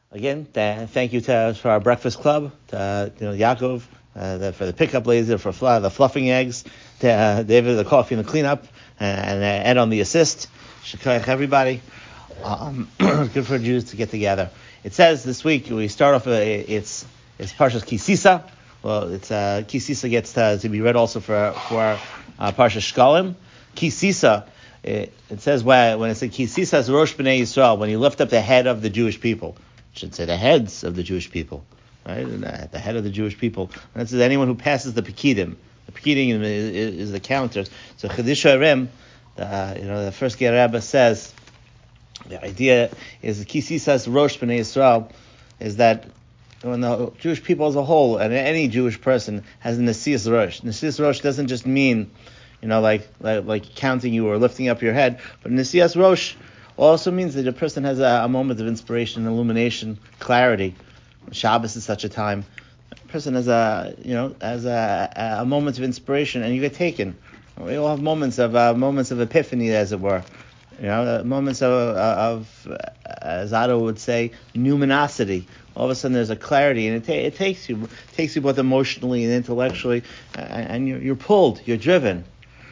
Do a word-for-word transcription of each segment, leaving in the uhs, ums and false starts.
Again, th- thank you to, for our breakfast club, to uh, you know, Yaakov, uh, the, for the pickup laser, for fl- the fluffing eggs, to uh, David, the coffee and the cleanup, and, and uh, Ed on the assist. Shekayach everybody. Um, good for Jews to get together. It says this week we start off. Uh, it's it's Parshas Kisisa. Well, it's uh, Kisisa gets to, to be read also for for uh, Parshas Shkalim. Kisisa. It, it says when, when it says Kisisa is Rosh Bnei Yisrael, when you lift up the head of the Jewish people. Should say the heads of the Jewish people, right? And the head of the Jewish people. And that says anyone who passes the Pekidim. The Pekidim is, is, is the counters. So Chiddush HaRim, the, you know, the first Ger Rebbe says, the idea is Kisi says Rosh B'nai Yisrael is that when the Jewish people as a whole and any Jewish person has a Nesias Rosh. Nesias Rosh doesn't just mean, you know, like like, like counting you or lifting up your head, but Nesias Rosh also means that a person has a, a moment of inspiration, illumination, clarity. Shabbos is such a time. A person has a, you know, has a, a moment of inspiration, and you get taken. We all have moments of uh, moments of epiphany, as it were. You know, moments of, of, as Otto would say, numinosity. All of a sudden, there's a clarity, and it, ta- it takes you, it takes you both emotionally and intellectually, and, and you're, you're pulled, you're driven.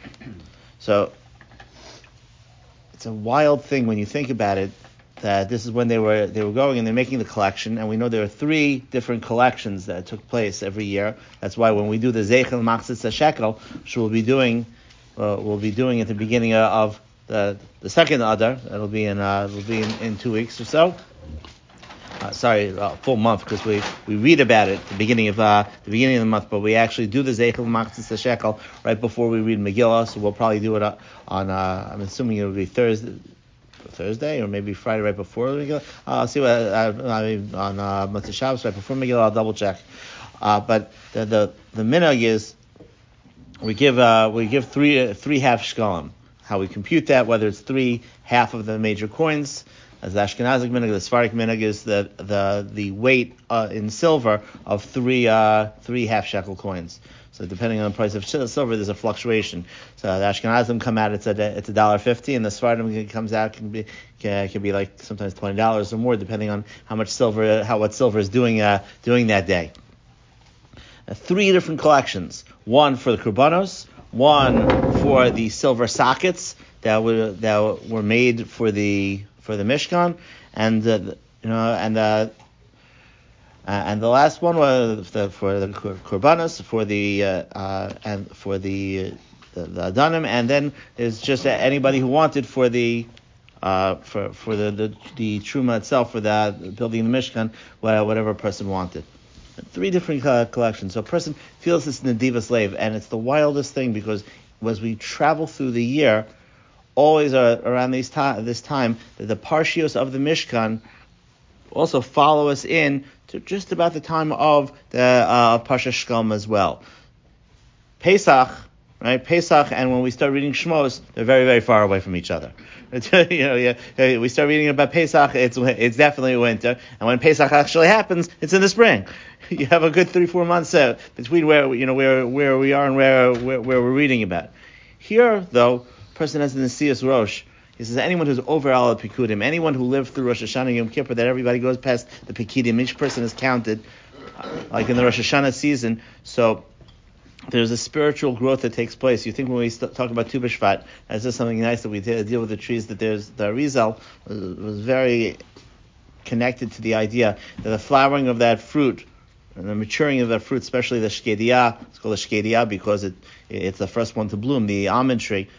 So. It's a wild thing when you think about it, that this is when they were they were going and they're making the collection, and we know there are three different collections that took place every year. That's why when we do the Zeichel Machzis HaShekel, which we'll be doing, uh, we'll be doing at the beginning of the the second Adar. That'll be in uh, it'll be in, in two weeks or so. Uh, sorry, uh, full month, because we, we read about it at the beginning of uh, the beginning of the month, but we actually do the Zeichel Machzis HaShekel right before we read Megillah. So we'll probably do it on. Uh, I'm assuming it'll be Thursday, Thursday or maybe Friday right before Megillah. Uh, I'll see what uh, I mean on uh, Motzei Shabbos right before Megillah. I'll double check. Uh, but the the the minhag is we give uh, we give three uh, three half shkalim. How we compute that, whether it's three half of the major coins. As the Ashkenazic minhag, the Sephardic minhag is the the the weight uh, in silver of three uh, three half shekel coins. So depending on the price of silver, there's a fluctuation. So the Ashkenazim come out, it's a it's a dollar fifty, and the Sephardim comes out can be can, can be like sometimes twenty dollars or more, depending on how much silver how what silver is doing uh, doing that day. Uh, three different collections: one for the Kurbanos, one for the silver sockets that were that were made for the for the Mishkan, and uh, you know, and uh, uh, and the last one was the, for the Korbanos, for the uh, uh, and for the the, the Adanim, and then there's just anybody who wanted for the uh, for for the, the the Truma itself, for the building the Mishkan, whatever a person wanted. Three different uh, collections. So a person feels this Nediva slave, and it's the wildest thing because as we travel through the year, always uh, around these time, this time, that the Parshios of the Mishkan also follow us in to just about the time of the uh, Parsha Shkalm as well. Pesach, right? Pesach, and when we start reading Shmos, they're very, very far away from each other. you know, yeah, we start reading about Pesach, it's it's definitely winter, and when Pesach actually happens, it's in the spring. You have a good three, four months uh, between where you know where where we are and where where, where we're reading about. Here, though, person has the Nesias Rosh. He says anyone who's over Al Pekudim, anyone who lived through Rosh Hashanah and Yom Kippur, that everybody goes past the Pekidim, each person is counted, uh, like in the Rosh Hashanah season. So there's a spiritual growth that takes place. You think when we st- talk about Tu B'Shvat, that's just something nice that we t- deal with the trees, that there's the Arizal was, was very connected to the idea that the flowering of that fruit, and the maturing of that fruit, especially the Shkedia, it's called a Shkedia because it it's the first one to bloom, the almond tree,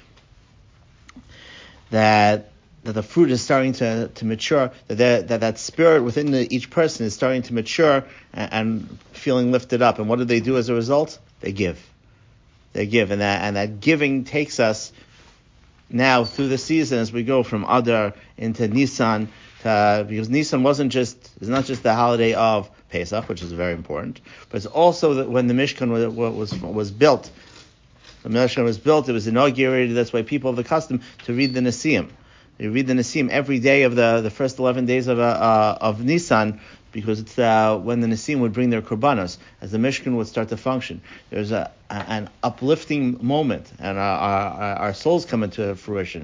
that that the fruit is starting to, to mature, that, that that spirit within the, each person is starting to mature and, and feeling lifted up. And what do they do as a result? They give. They give. And that and that giving takes us now through the season as we go from Adar into Nisan, to, because Nisan wasn't just, it's not just the holiday of Pesach, which is very important, but it's also that when the Mishkan was, was, was built, the Mishkan was built, it was inaugurated, that's why people have the custom to read the Nesim. You read the Nesim every day of the, the first eleven days of uh, uh, of Nisan, because it's uh, when the Nesim would bring their Korbanos, as the Mishkan would start to function. There's a, a an uplifting moment, and our, our, our souls come into fruition.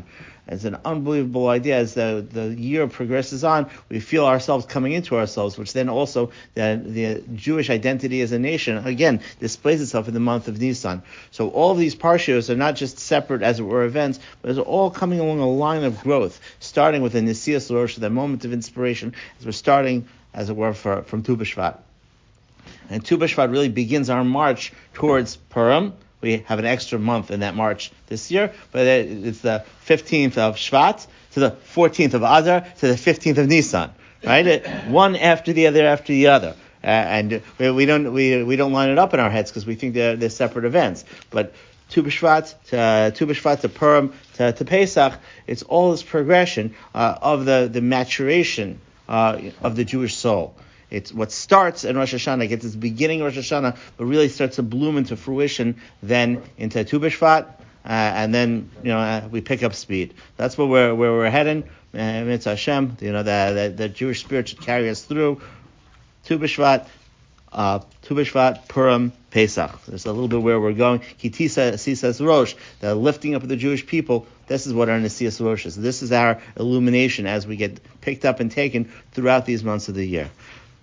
It's an unbelievable idea. As the, the year progresses on, we feel ourselves coming into ourselves, which then also the, the Jewish identity as a nation, again, displays itself in the month of Nisan. So all of these parshios are not just separate, as it were, events, but it's all coming along a line of growth, starting with the Nesias Rosh, that moment of inspiration, as we're starting, as it were, for, from Tu B'Shvat. And Tu B'Shvat really begins our march towards Purim. We have an extra month in that march this year, but it's the fifteenth of Shvat to the fourteenth of Adar to the fifteenth of Nisan, right? One after the other after the other. Uh, and we don't we we don't line it up in our heads because we think they're, they're separate events. But Tu B'Shvat to uh, Tu B'Shvat to Purim to, to Pesach, it's all this progression uh, of the the maturation uh, of the Jewish soul. It's what starts in Rosh Hashanah, gets its beginning in Rosh Hashanah, but really starts to bloom into fruition then into Tu B'Shvat, uh, and then you know uh, we pick up speed. That's where we're where we're heading. Uh, Mitzvah Hashem, you know the, the the Jewish spirit should carry us through Tu B'Shvat, uh, Tu B'Shvat, Purim, Pesach. There's a little bit where we're going. Kitisa Sisas Rosh, the lifting up of the Jewish people. This is what our Nesias Rosh is. This is our illumination as we get picked up and taken throughout these months of the year.